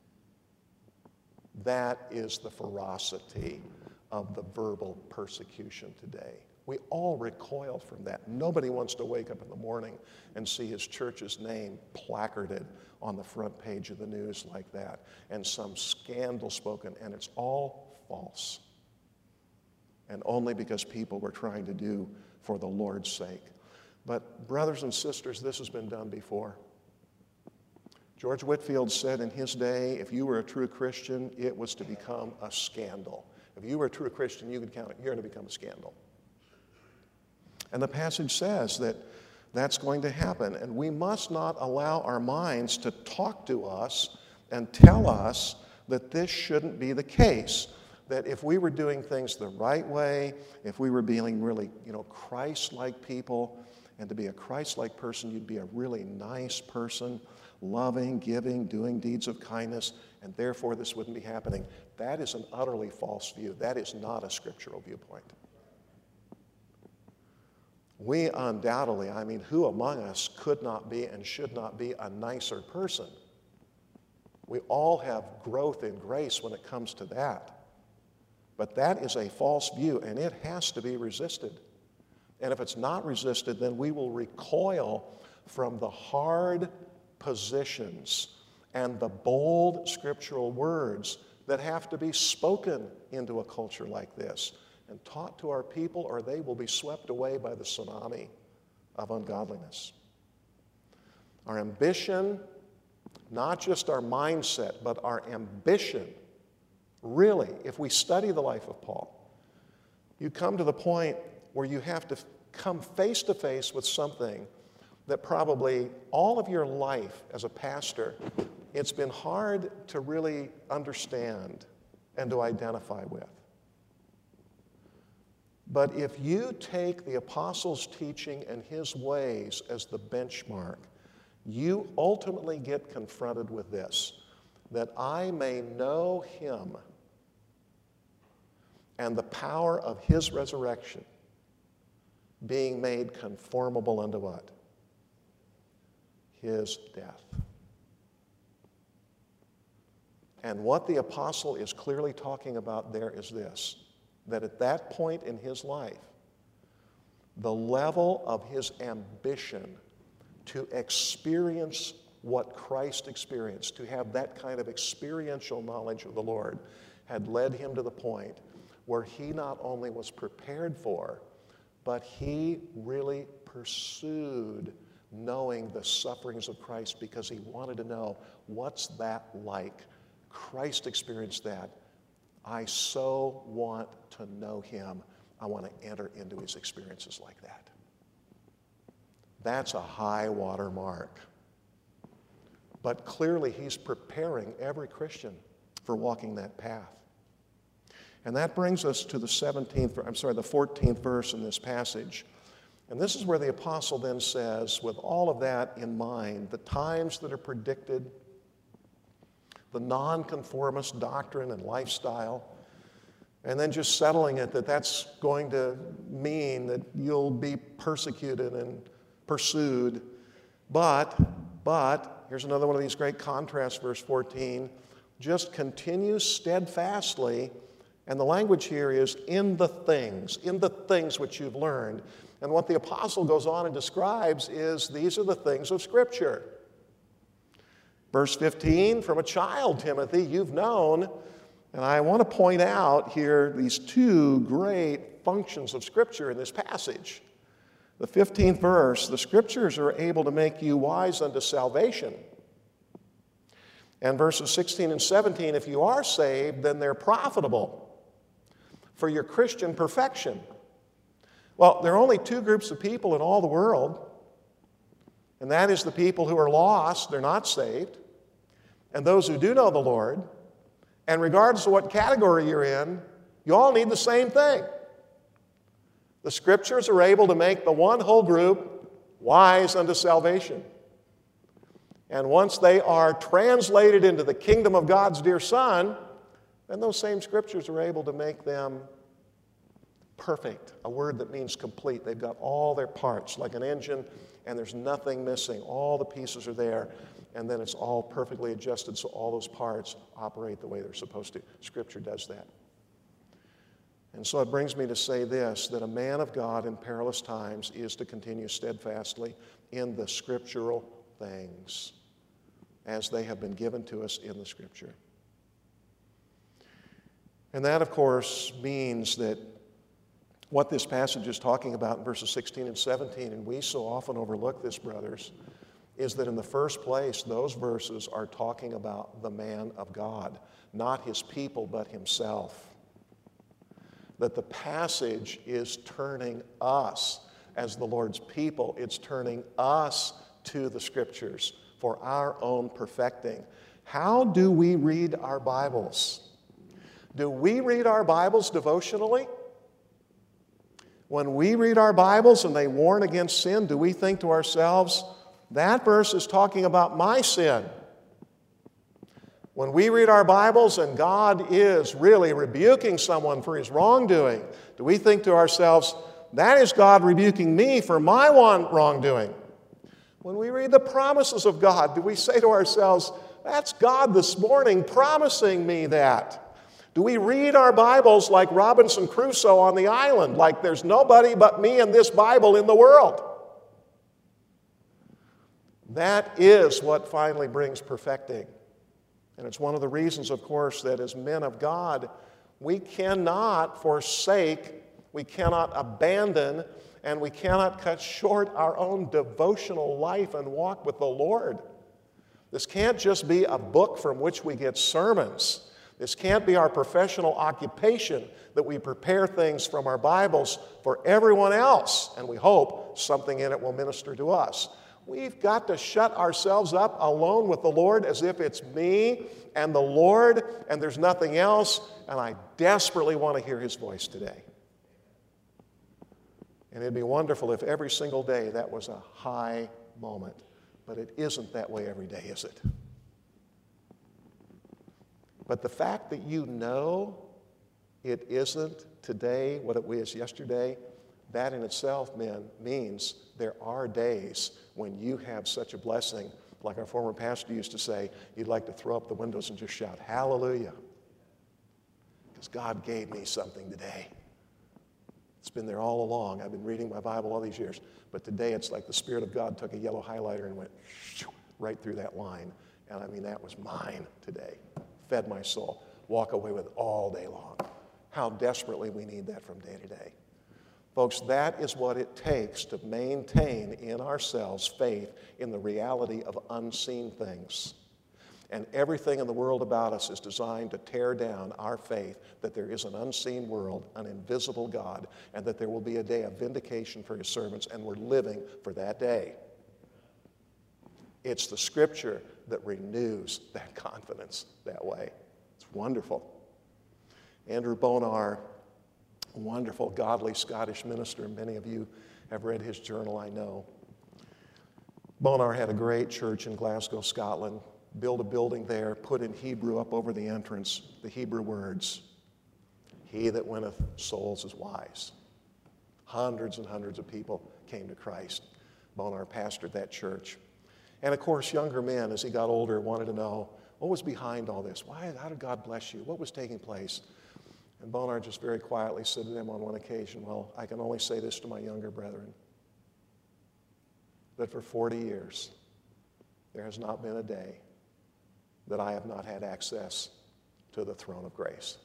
That is the ferocity of the verbal persecution today. We all recoil from that. Nobody wants to wake up in the morning and see his church's name placarded on the front page of the news like that, and some scandal spoken, and it's all false. And only because people were trying to do for the Lord's sake. But brothers and sisters, this has been done before. George Whitefield said in his day, if you were a true Christian, it was to become a scandal. If you were a true Christian, you could count it. You're going to become a scandal. And the passage says that that's going to happen. And we must not allow our minds to talk to us and tell us that this shouldn't be the case. That if we were doing things the right way, if we were being really, Christ-like people, and to be a Christ-like person, you'd be a really nice person, loving, giving, doing deeds of kindness, and therefore this wouldn't be happening. That is an utterly false view. That is not a scriptural viewpoint. We undoubtedly, who among us could not be and should not be a nicer person? We all have growth in grace when it comes to that. But that is a false view, and it has to be resisted. And if it's not resisted, then we will recoil from the hard positions and the bold scriptural words that have to be spoken into a culture like this and taught to our people, or they will be swept away by the tsunami of ungodliness. Our ambition, not just our mindset, but our ambition, really, if we study the life of Paul, you come to the point where you have to come face to face with something that probably all of your life as a pastor, it's been hard to really understand and to identify with. But if you take the apostles' teaching and his ways as the benchmark, you ultimately get confronted with this, that I may know him and the power of his resurrection, being made conformable unto what? His death. And what the apostle is clearly talking about there is this, that at that point in his life, the level of his ambition to experience what Christ experienced, to have that kind of experiential knowledge of the Lord, had led him to the point where he not only was prepared for, but he really pursued knowing the sufferings of Christ because he wanted to know, what's that like? Christ experienced that. I so want to know him. I want to enter into his experiences like that. That's a high water mark. But clearly he's preparing every Christian for walking that path. And that brings us to the 14th verse in this passage. And this is where the apostle then says, with all of that in mind, the times that are predicted, the nonconformist doctrine and lifestyle, and then just settling it that that's going to mean that you'll be persecuted and pursued. But, here's another one of these great contrasts, verse 14, just continue steadfastly, and the language here is in the things which you've learned. And what the apostle goes on and describes is these are the things of Scripture. Verse 15, from a child, Timothy, you've known, and I want to point out here these two great functions of Scripture in this passage. The 15th verse, the Scriptures are able to make you wise unto salvation. And verses 16 and 17, if you are saved, then they're profitable for your Christian perfection. Well, there are only two groups of people in all the world, and that is the people who are lost, they're not saved, and those who do know the Lord. And regardless of what category you're in, you all need the same thing. The Scriptures are able to make the one whole group wise unto salvation. And once they are translated into the kingdom of God's dear Son, then those same Scriptures are able to make them perfect, a word that means complete. They've got all their parts like an engine, and there's nothing missing. All the pieces are there, and then it's all perfectly adjusted so all those parts operate the way they're supposed to. Scripture does that. And so it brings me to say this, that a man of God in perilous times is to continue steadfastly in the scriptural things as they have been given to us in the Scripture. And that, of course, means that what this passage is talking about in verses 16 and 17, and we so often overlook this, brothers, is that in the first place, those verses are talking about the man of God, not his people, but himself. that the passage is turning us as the Lord's people. It's turning us to the Scriptures for our own perfecting. How do we read our Bibles? Do we read our Bibles devotionally? When we read our Bibles and they warn against sin, do we think to ourselves, that verse is talking about my sin? When we read our Bibles and God is really rebuking someone for his wrongdoing, do we think to ourselves, that is God rebuking me for my wrongdoing? When we read the promises of God, do we say to ourselves, that's God this morning promising me that? Do we read our Bibles like Robinson Crusoe on the island, like there's nobody but me and this Bible in the world? That is what finally brings perfecting. And it's one of the reasons, of course, that as men of God, we cannot forsake, we cannot abandon, and we cannot cut short our own devotional life and walk with the Lord. This can't just be a book from which we get sermons. This can't be our professional occupation that we prepare things from our Bibles for everyone else, and we hope something in it will minister to us. We've got to shut ourselves up alone with the Lord as if it's me and the Lord and there's nothing else, and I desperately want to hear His voice today. And it'd be wonderful if every single day that was a high moment, but it isn't that way every day, is it? But the fact that you know it isn't today what it was yesterday, that in itself, men, means there are days when you have such a blessing, like our former pastor used to say, you'd like to throw up the windows and just shout, hallelujah, because God gave me something today. It's been there all along. I've been reading my Bible all these years, but today it's like the Spirit of God took a yellow highlighter and went right through that line. And I mean, that was mine today. Fed my soul. Walk away with all day long. How desperately we need that from day to day. Folks, that is what it takes to maintain in ourselves faith in the reality of unseen things. And everything in the world about us is designed to tear down our faith that there is an unseen world, an invisible God, and that there will be a day of vindication for His servants, and we're living for that day. It's the Scripture that renews that confidence that way. It's wonderful. Andrew Bonar, a wonderful, godly Scottish minister. Many of you have read his journal, I know. Bonar had a great church in Glasgow, Scotland. Built a building there, put in Hebrew up over the entrance, the Hebrew words, "He that winneth souls is wise." Hundreds and hundreds of people came to Christ. Bonar pastored that church. And of course, younger men, as he got older, wanted to know, what was behind all this? How did God bless you? What was taking place? And Bonar just very quietly said to them on one occasion, well, I can only say this to my younger brethren, that for 40 years, there has not been a day that I have not had access to the throne of grace.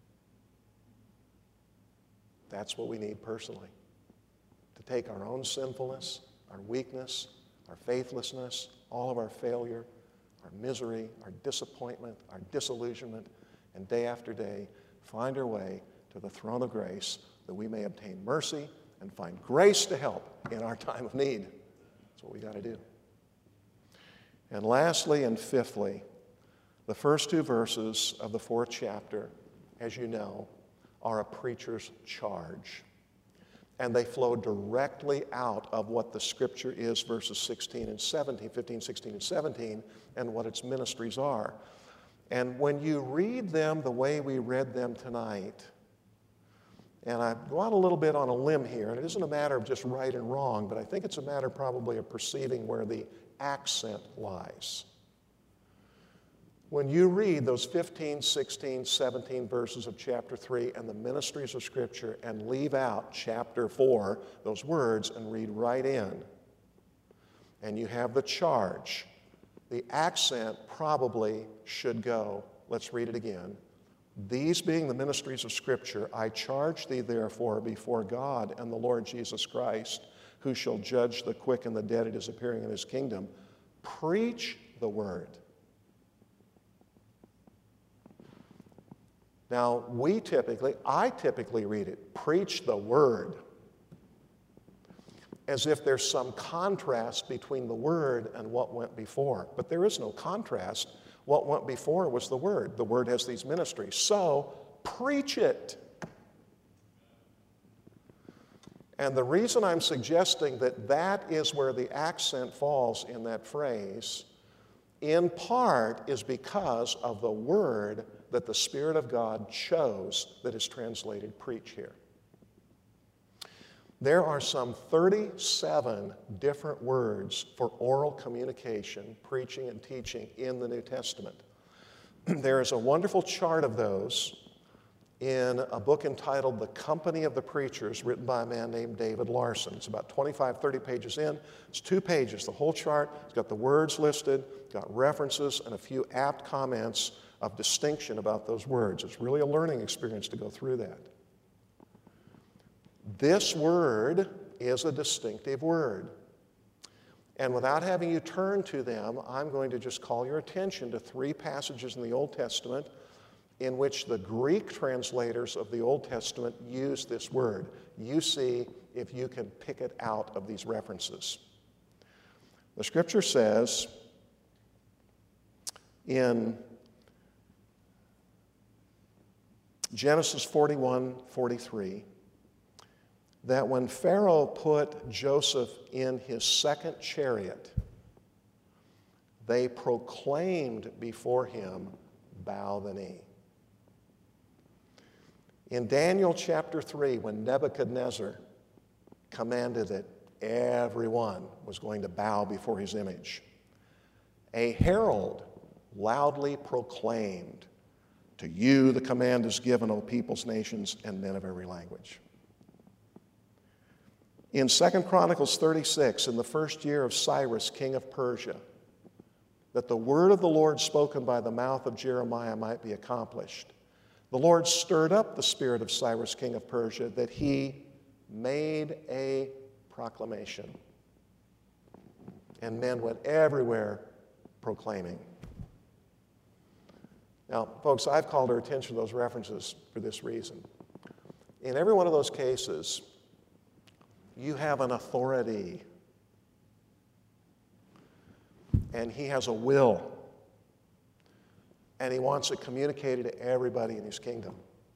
That's what we need personally. To take our own sinfulness, our weakness, our faithlessness, all of our failure, our misery, our disappointment, our disillusionment, and day after day, find our way to the throne of grace that we may obtain mercy and find grace to help in our time of need. That's what we got to do. And lastly and fifthly, the first two verses of the 4th chapter, as you know, are a preacher's charge. And they flow directly out of what the Scripture is, verses 16 and 17, 15, 16, and 17, and what its ministries are. And when you read them the way we read them tonight, and I go out a little bit on a limb here, and it isn't a matter of just right and wrong, but I think it's a matter probably of perceiving where the accent lies. When you read those 15, 16, 17 verses of chapter 3 and the ministries of Scripture and leave out chapter 4, those words, and read right in, and you have the charge, the accent probably should go, let's read it again. These being the ministries of Scripture, I charge thee therefore before God and the Lord Jesus Christ, who shall judge the quick and the dead at His appearing in His kingdom, preach the word. Now, I typically read it, preach the word, as if there's some contrast between the word and what went before. But there is no contrast. What went before was the word. The word has these ministries. So, preach it. And the reason I'm suggesting that that is where the accent falls in that phrase, in part, is because of the word that the Spirit of God chose that is translated preach here. There are some 37 different words for oral communication, preaching and teaching in the New Testament. There is a wonderful chart of those in a book entitled The Company of the Preachers, written by a man named David Larson. It's about 25, 30 pages in. It's 2 pages, the whole chart. It's got the words listed, got references, and a few apt comments of distinction about those words. It's really a learning experience to go through that. This word is a distinctive word. And without having you turn to them, I'm going to just call your attention to 3 passages in the Old Testament in which the Greek translators of the Old Testament use this word. You see if you can pick it out of these references. The scripture says in Genesis 41:43 that when Pharaoh put Joseph in his second chariot, they proclaimed before him, "Bow the knee." In Daniel chapter 3, when Nebuchadnezzar commanded that everyone was going to bow before his image, a herald loudly proclaimed, "To you the command is given, O peoples, nations, and men of every language." In 2 Chronicles 36, in the first year of Cyrus, king of Persia, that the word of the Lord spoken by the mouth of Jeremiah might be accomplished, the Lord stirred up the spirit of Cyrus, king of Persia, that he made a proclamation. And men went everywhere proclaiming. Now, folks, I've called our attention to those references for this reason. In every one of those cases, you have an authority, and he has a will, and he wants it communicated to everybody in his kingdom.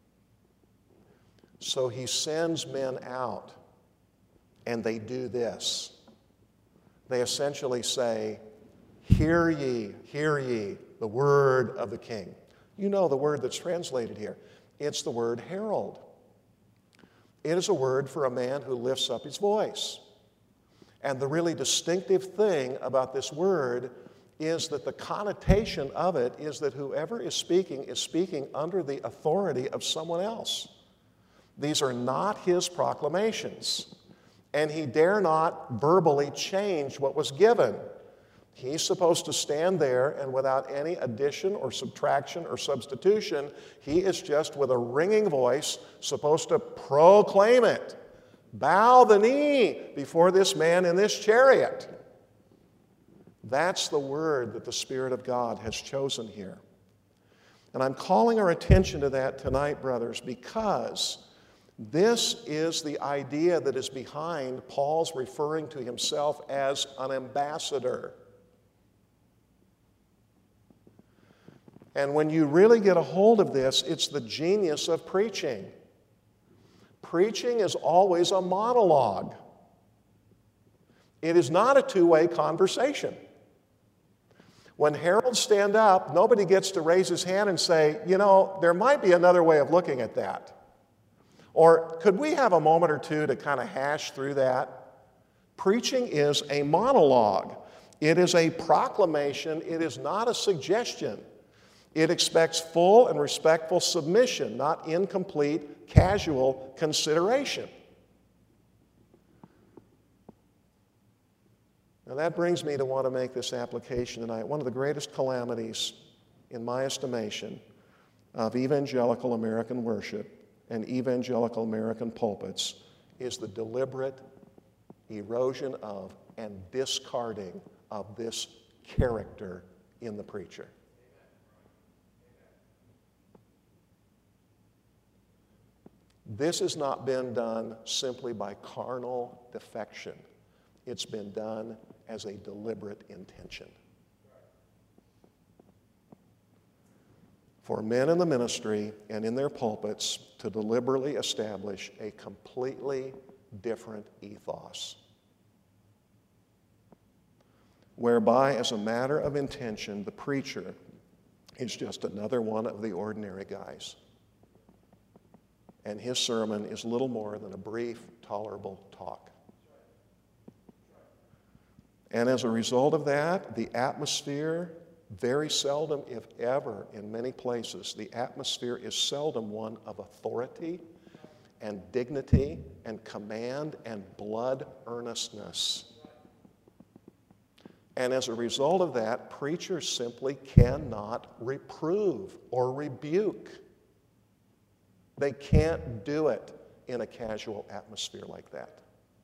So he sends men out, and they do this. They essentially say, hear ye, the word of the king. You know the word that's translated here. It's the word herald. It is a word for a man who lifts up his voice. And the really distinctive thing about this word is that the connotation of it is that whoever is speaking under the authority of someone else. These are not his proclamations, and he dare not verbally change what was given. He's supposed to stand there, and without any addition or subtraction or substitution, he is just with a ringing voice supposed to proclaim it. Bow the knee before this man in this chariot. That's the word that the Spirit of God has chosen here. And I'm calling our attention to that tonight, brothers, because this is the idea that is behind Paul's referring to himself as an ambassador. And when you really get a hold of this, it's the genius of preaching. Preaching is always a monologue. It is not a two-way conversation. When heralds stand up, nobody gets to raise his hand and say, you know, there might be another way of looking at that. Or could we have a moment or two to kind of hash through that? Preaching is a monologue. It is a proclamation. It is not a suggestion. It expects full and respectful submission, not incomplete, casual consideration. Now that brings me to want to make this application tonight. One of the greatest calamities, in my estimation, of evangelical American worship and evangelical American pulpits is the deliberate erosion of and discarding of this character in the preacher. This has not been done simply by carnal defection. It's been done as a deliberate intention. For men in the ministry and in their pulpits to deliberately establish a completely different ethos, whereby, as a matter of intention, the preacher is just another one of the ordinary guys, and his sermon is little more than a brief, tolerable talk. And as a result of that, the atmosphere, very seldom, if ever, in many places, the atmosphere is seldom one of authority and dignity and command and blood earnestness. And as a result of that, preachers simply cannot reprove or rebuke. They can't do it in a casual atmosphere like that.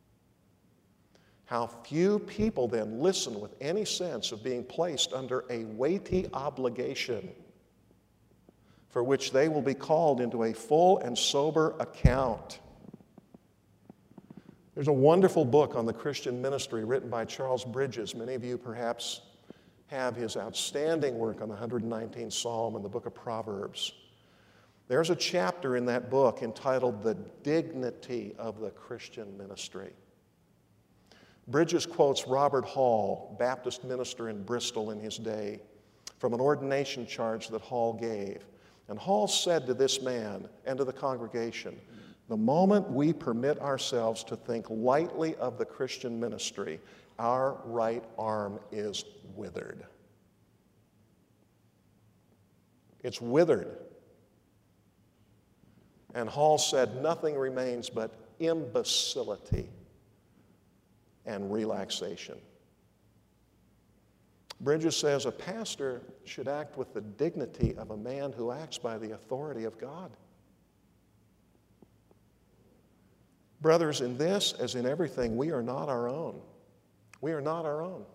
How few people then listen with any sense of being placed under a weighty obligation for which they will be called into a full and sober account. There's a wonderful book on the Christian ministry written by Charles Bridges. Many of you perhaps have his outstanding work on the 119th Psalm and the book of Proverbs. There's a chapter in that book entitled The Dignity of the Christian Ministry. Bridges quotes Robert Hall, Baptist minister in Bristol in his day, from an ordination charge that Hall gave. And Hall said to this man and to the congregation, "The moment we permit ourselves to think lightly of the Christian ministry, our right arm is withered." It's withered. And Hall said, nothing remains but imbecility and relaxation. Bridges says a pastor should act with the dignity of a man who acts by the authority of God. Brothers, in this, as in everything, we are not our own. We are not our own.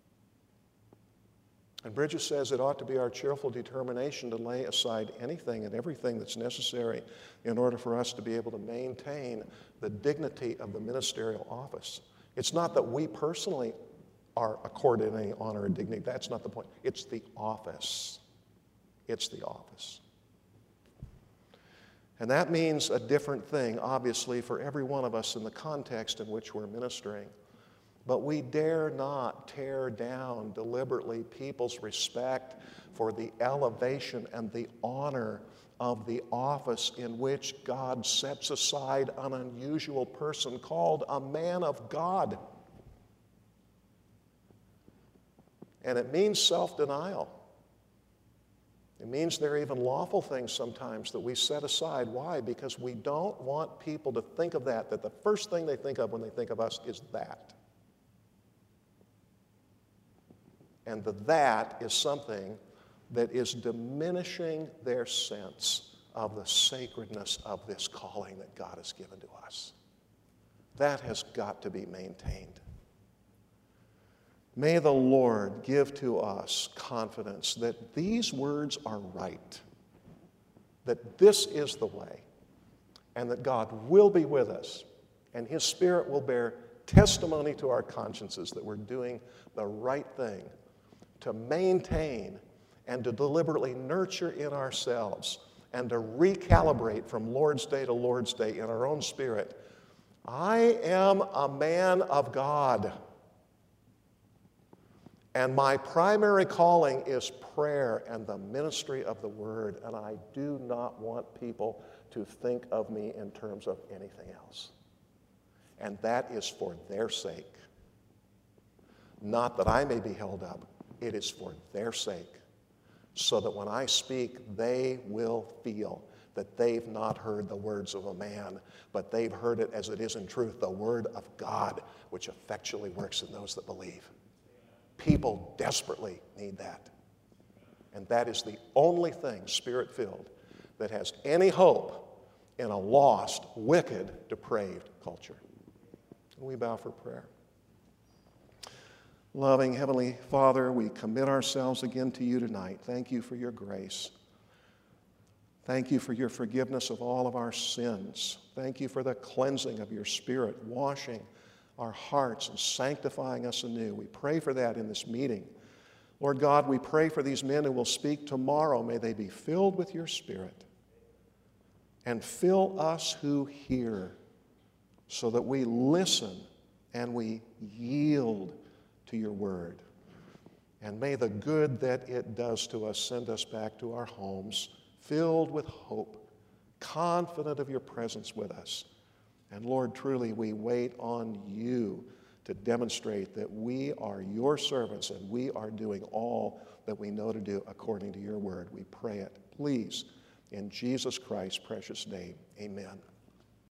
And Bridges says it ought to be our cheerful determination to lay aside anything and everything that's necessary in order for us to be able to maintain the dignity of the ministerial office. It's not that we personally are accorded any honor and dignity. That's not the point. It's the office. It's the office. And that means a different thing, obviously, for every one of us in the context in which we're ministering. But we dare not tear down deliberately people's respect for the elevation and the honor of the office in which God sets aside an unusual person called a man of God. And it means self-denial. It means there are even lawful things sometimes that we set aside. Why? Because we don't want people to think of that the first thing they think of when they think of us is that. And that is something that is diminishing their sense of the sacredness of this calling that God has given to us. That has got to be maintained. May the Lord give to us confidence that these words are right, that this is the way, and that God will be with us, and His Spirit will bear testimony to our consciences that we're doing the right thing to maintain and to deliberately nurture in ourselves and to recalibrate from Lord's Day to Lord's Day in our own spirit. I am a man of God, and my primary calling is prayer and the ministry of the Word, and I do not want people to think of me in terms of anything else. And that is for their sake. Not that I may be held up. It is for their sake, so that when I speak, they will feel that they've not heard the words of a man, but they've heard it as it is in truth, the Word of God, which effectually works in those that believe. People desperately need that. And that is the only thing, Spirit-filled, that has any hope in a lost, wicked, depraved culture. We bow for prayer. Loving Heavenly Father, we commit ourselves again to you tonight. Thank you for your grace. Thank you for your forgiveness of all of our sins. Thank you for the cleansing of your Spirit, washing our hearts and sanctifying us anew. We pray for that in this meeting. Lord God, we pray for these men who will speak tomorrow. May they be filled with your Spirit. And fill us who hear so that we listen and we yield to your word. And may the good that it does to us send us back to our homes filled with hope, confident of your presence with us. And Lord, truly we wait on you to demonstrate that we are your servants and we are doing all that we know to do according to your word. We pray it, please, in Jesus Christ's precious name. Amen.